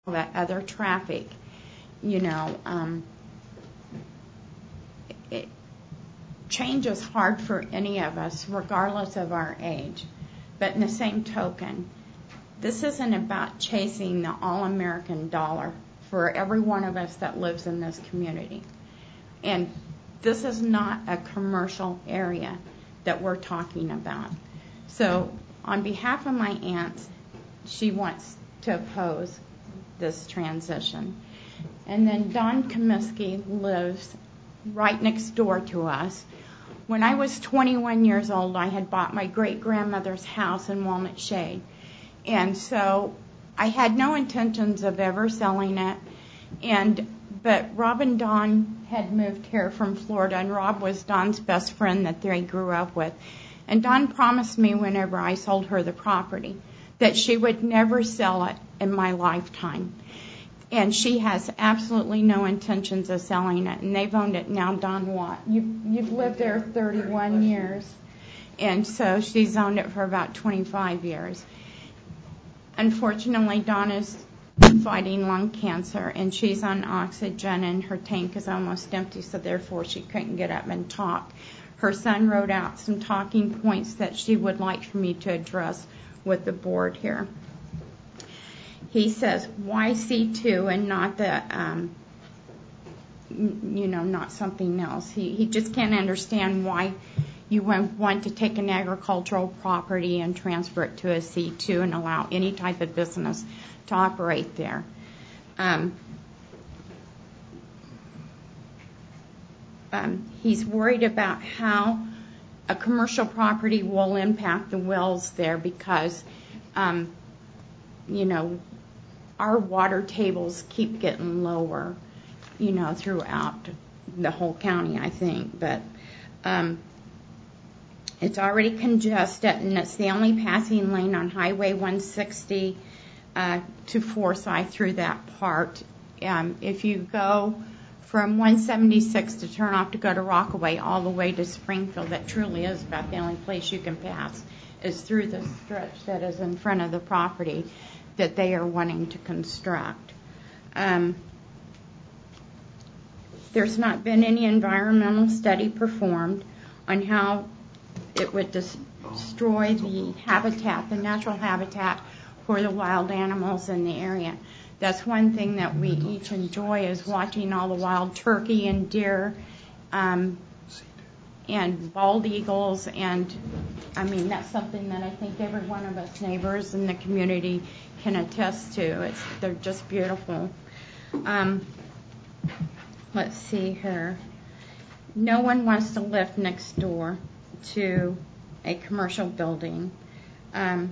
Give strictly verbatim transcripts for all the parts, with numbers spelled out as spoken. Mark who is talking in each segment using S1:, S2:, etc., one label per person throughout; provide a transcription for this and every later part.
S1: that other traffic, you know, um, it, change is hard for any of us, regardless of our age. But in the same token, this isn't about chasing the all-American dollar for every one of us that lives in this community. And this is not a commercial area that we're talking about. So on behalf of my aunt, she wants to oppose this transition. And then Don Comiskey lives right next door to us. When I was twenty-one years old, I had bought my great-grandmother's house in Walnut Shade. And so I had no intentions of ever selling it. And but Rob and Don had moved here from Florida, and Rob was Don's best friend that they grew up with. And Don promised me whenever I sold her the property that she would never sell it in my lifetime. And she has absolutely no intentions of selling it. And they've owned it now, Don Watt. You, you've lived there thirty-one years. And so she's owned it for about twenty-five years. Unfortunately, Don is fighting lung cancer, and she's on oxygen, and her tank is almost empty, so therefore she couldn't get up and talk. Her son wrote out some talking points that she would like for me to address with the board here. He says, why C two and not the, um, you know, not something else? He, he just can't understand why you want to take an agricultural property and transfer it to a C two and allow any type of business to operate there. Um, um, he's worried about how a commercial property will impact the wells there because, um, you know, our water tables keep getting lower, you know, throughout the whole county, I think. But um, it's already congested, and it's the only passing lane on Highway one sixty uh, to Forsyth through that part. Um, if you go from one seventy-six to turn off to go to Rockaway all the way to Springfield, that truly is about the only place you can pass is through the stretch that is in front of the property that they are wanting to construct. Um, there's not been any environmental study performed on how it would dis- destroy the habitat, the natural habitat for the wild animals in the area. That's one thing that we each enjoy is watching all the wild turkey and deer um, and bald eagles. And, I mean, that's something that I think every one of us neighbors in the community can attest to. It's, they're just beautiful. Um, let's see here. No one wants to live next door to a commercial building. Um,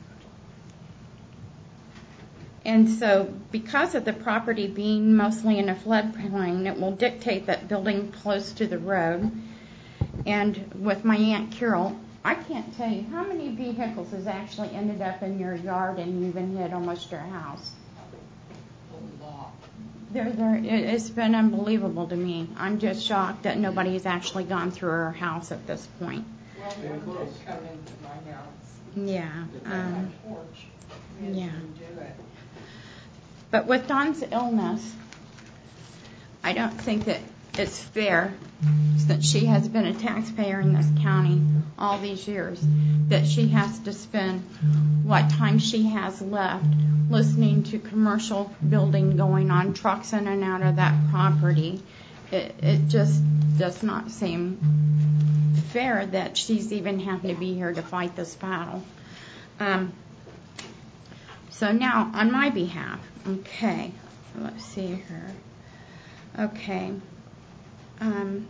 S1: and so because of the property being mostly in a floodplain, it will dictate that building close to the road. And with my Aunt Carol, I can't tell you how many vehicles has actually ended up in your yard and even hit almost your house. A lot. There, there, it, it's been unbelievable to me. I'm just shocked that nobody has actually gone through our house at this point.
S2: Well, one did come into my house.
S1: Yeah. Um,
S2: my porch.
S1: Yeah.
S2: Do it.
S1: But with Dawn's illness, I don't think that it's fair that she has been a taxpayer in this county all these years, that she has to spend what time she has left listening to commercial building going on, trucks in and out of that property. It, it just does not seem fair that she's even having to be here to fight this battle. Um, so now, on my behalf, okay, so let's see here. Okay. Um,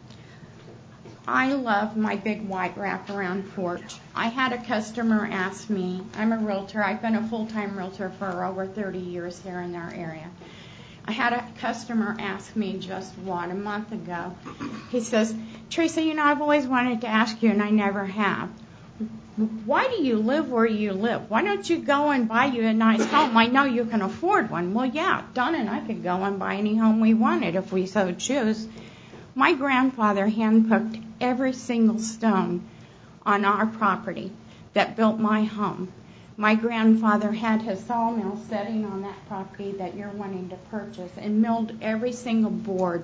S1: I love my big white wraparound porch. I had a customer ask me, I'm a realtor, I've been a full-time realtor for over thirty years here in our area. I had a customer ask me just what, a month ago. He says, Teresa, you know, I've always wanted to ask you and I never have. Why do you live where you live? Why don't you go and buy you a nice home? I know you can afford one. Well, yeah, Don and I could go and buy any home we wanted if we so choose. My grandfather handpicked every single stone on our property that built my home My grandfather had his sawmill sitting on that property that you're wanting to purchase and milled every single board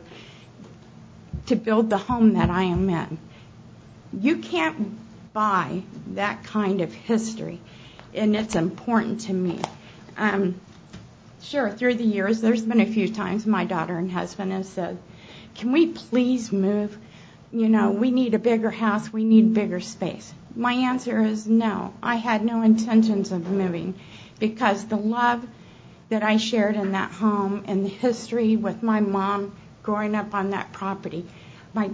S1: to build the home that I am in. You can't buy that kind of history, and it's important to me. Um, sure, through the years, there's been a few times my daughter and husband have said, can we please move? You know, we need a bigger house, we need bigger space. My answer is no. I had no intentions of moving because the love that I shared in that home and the history with my mom growing up on that property. My,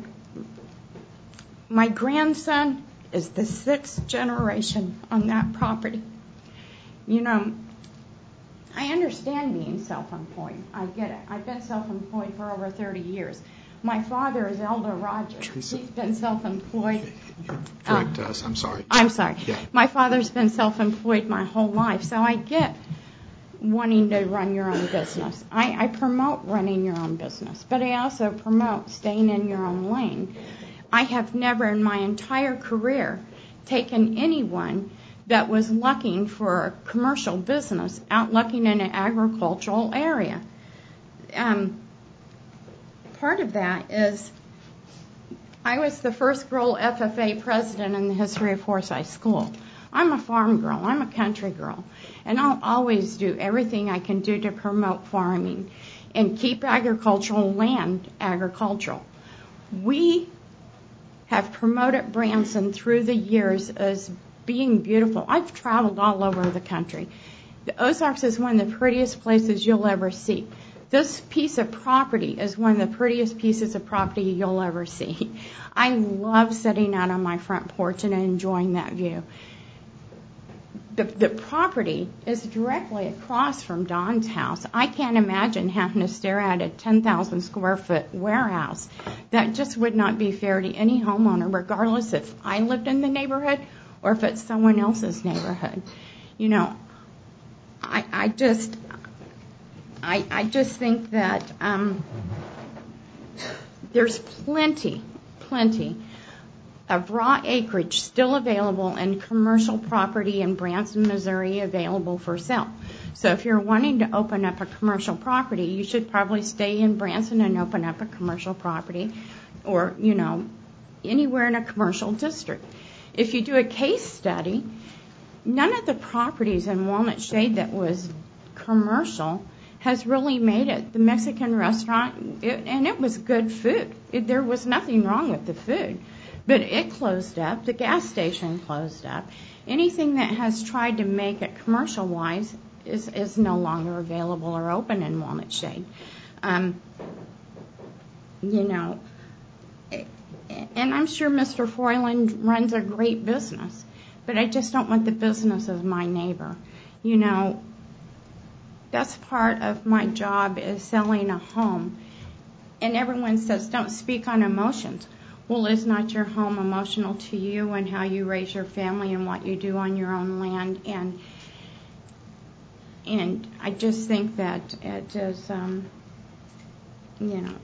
S1: my grandson is the sixth generation on that property. You know, I understand being self-employed. I get it. I've been self-employed for over thirty years. My father is Elder Rogers.
S3: Teresa.
S1: He's been self-employed.
S3: Correct
S1: uh,
S3: us. I'm sorry.
S1: I'm sorry.
S3: Yeah.
S1: My father's been self-employed my whole life, so I get wanting to run your own business. I, I promote running your own business, but I also promote staying in your own lane. I have never in my entire career taken anyone that was looking for a commercial business out looking in an agricultural area. Um, part of that is I was the first girl F F A president in the history of Forsyth School. I'm a farm girl. I'm a country girl. And I'll always do everything I can do to promote farming and keep agricultural land agricultural. We have promoted Branson through the years as being beautiful. I've traveled all over the country. The Ozarks is one of the prettiest places you'll ever see. This piece of property is one of the prettiest pieces of property you'll ever see. I love sitting out on my front porch and enjoying that view. The, the property is directly across from Don's house. I can't imagine having to stare at a ten thousand square foot warehouse. That just would not be fair to any homeowner, regardless if I lived in the neighborhood or if it's someone else's neighborhood. You know, I, I just, I, I just think that um, there's plenty, plenty of raw acreage still available and commercial property in Branson, Missouri available for sale. So if you're wanting to open up a commercial property, you should probably stay in Branson and open up a commercial property or, you know, anywhere in a commercial district. If you do a case study, none of the properties in Walnut Shade that was commercial has really made it. The Mexican restaurant, it, and it was good food. It, there was nothing wrong with the food. But it closed up. The gas station closed up. Anything that has tried to make it commercial-wise is, is no longer available or open in Walnut Shade. Um, you know, and I'm sure Mister Froyland runs a great business, but I just don't want the business of my neighbor. You know, that's part of my job is selling a home. And everyone says, don't speak on emotions. Well, is not your home emotional to you and how you raise your family and what you do on your own land? And and I just think that it is, um, you know,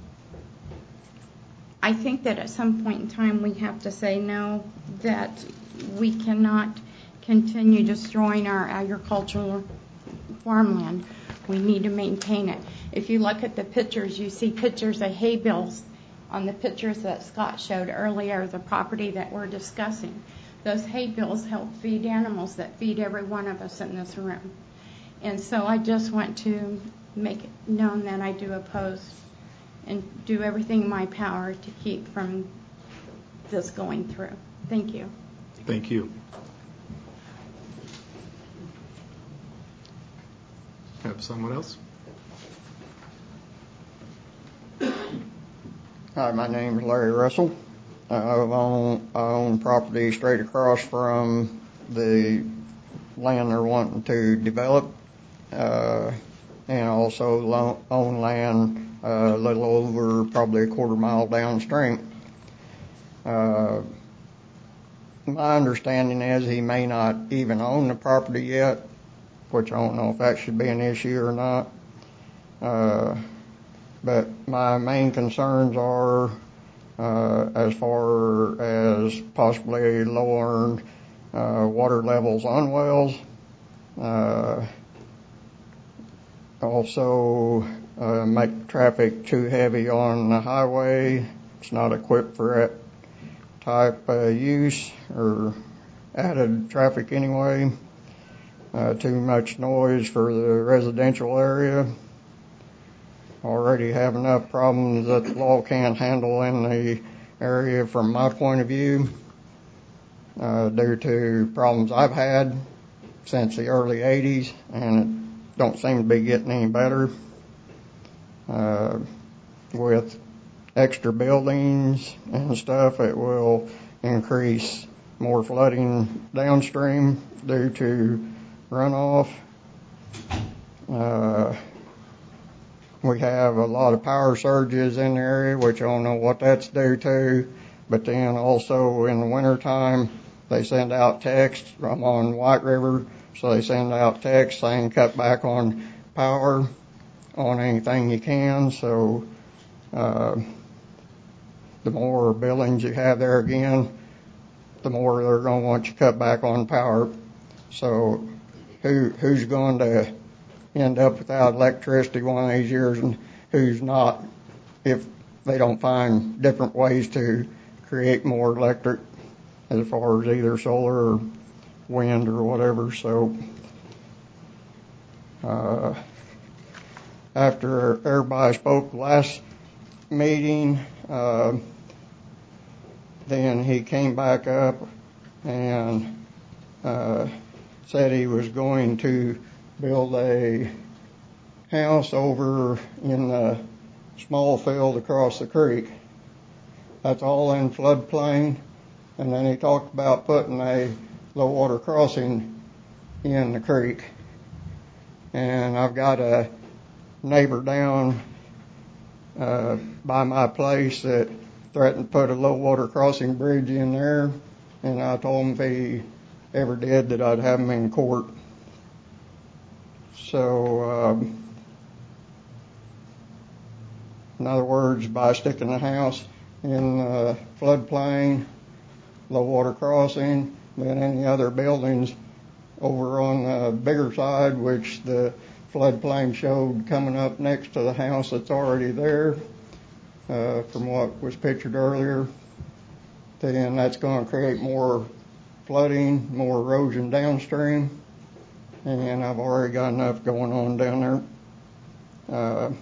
S1: I think that at some point in time we have to say no, that we cannot continue destroying our agricultural farmland. We need to maintain it. If you look at the pictures, you see pictures of hay bales on the pictures that Scott showed earlier, the property that we're discussing. Those hay bales help feed animals that feed every one of us in this room. And so I just want to make it known that I do oppose and do everything in my power to keep from this going through. Thank you.
S3: Thank you. Have someone else?
S4: Hi, my name is Larry Russell. I own, I own property straight across from the land they're wanting to develop, uh, and also lo- own land uh, a little over probably a quarter mile downstream. Uh, my understanding is he may not even own the property yet, which I don't know if that should be an issue or not. Uh, But my main concerns are uh, as far as possibly lowering uh, water levels on wells. Uh, also, uh, make traffic too heavy on the highway. It's not equipped for that type of use or added traffic anyway. Uh, too much noise for the residential area. Already have enough problems that the law can't handle in the area from my point of view, uh, due to problems I've had since the early eighties, and it don't seem to be getting any better. Uh, with extra buildings and stuff, it will increase more flooding downstream due to runoff. Uh, we have a lot of power surges in the area, which I don't know what that's due to, but then also in the wintertime, they send out texts. I'm on White River, so they send out texts saying cut back on power on anything you can. So uh, the more buildings you have there again, the more they're going to want you cut back on power. So who who's going to end up without electricity one of these years, and who's not, if they don't find different ways to create more electric as far as either solar or wind or whatever. So uh, after everybody spoke last meeting, uh, then he came back up and uh, said he was going to build a house over in the small field across the creek. That's all in floodplain. And then he talked about putting a low water crossing in the creek. And I've got a neighbor down uh, by my place that threatened to put a low water crossing bridge in there. And I told him if he ever did that I'd have him in court. So, um, in other words, by sticking the house in the floodplain, low water crossing, then any other buildings over on the bigger side, which the floodplain showed coming up next to the house that's already there, uh, from what was pictured earlier, then that's going to create more flooding, more erosion downstream, and I've already got enough going on down there. Uh,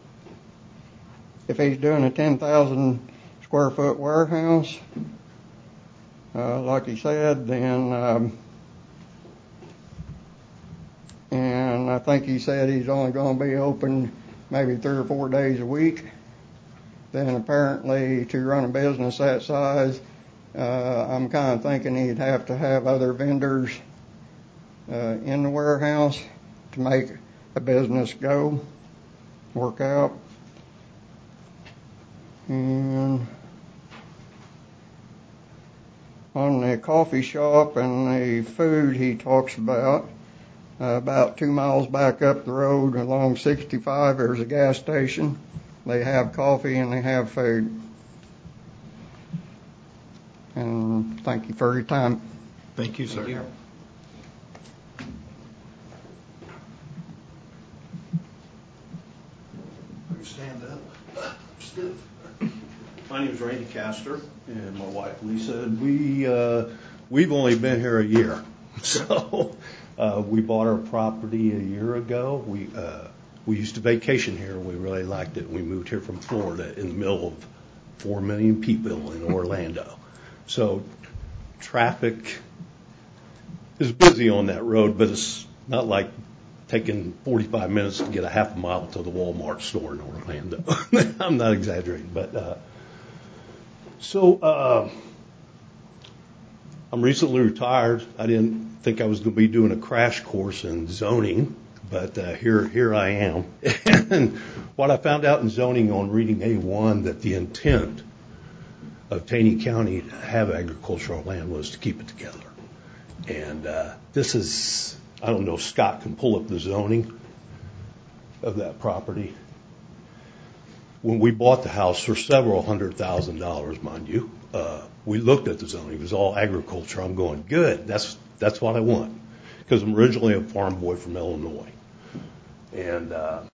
S4: if he's doing a ten thousand square foot warehouse, uh, like he said, then, um, and I think he said he's only going to be open maybe three or four days a week, then apparently to run a business that size, uh, I'm kind of thinking he'd have to have other vendors uh, in the warehouse to make a business go, work out. And on the coffee shop and the food he talks about, uh, about two miles back up the road along sixty-five, there's a gas station. They have coffee and they have food. And thank you for your time.
S3: Thank you, sir.
S5: Thank you.
S6: Stand up. Stiff. My name is Randy Castor, and my wife Lisa. And we uh, we've only been here a year, so uh, we bought our property a year ago. We uh, we used to vacation here. We really liked it. We moved here from Florida in the middle of four million people in Orlando. So traffic is busy on that road, but it's not like taking forty-five minutes to get a half a mile to the Walmart store in Orlando. I'm not exaggerating, but uh, so uh, I'm recently retired. I didn't think I was going to be doing a crash course in zoning, but uh, here here I am. And what I found out in zoning on reading A one, that the intent of Taney County to have agricultural land was to keep it together. And uh, this is, I don't know if Scott can pull up the zoning of that property. when we bought the house for several hundred thousand dollars, mind you, uh, we looked at the zoning. It was all agriculture. I'm going, good. That's that's what I want, because I'm originally a farm boy from Illinois, and uh,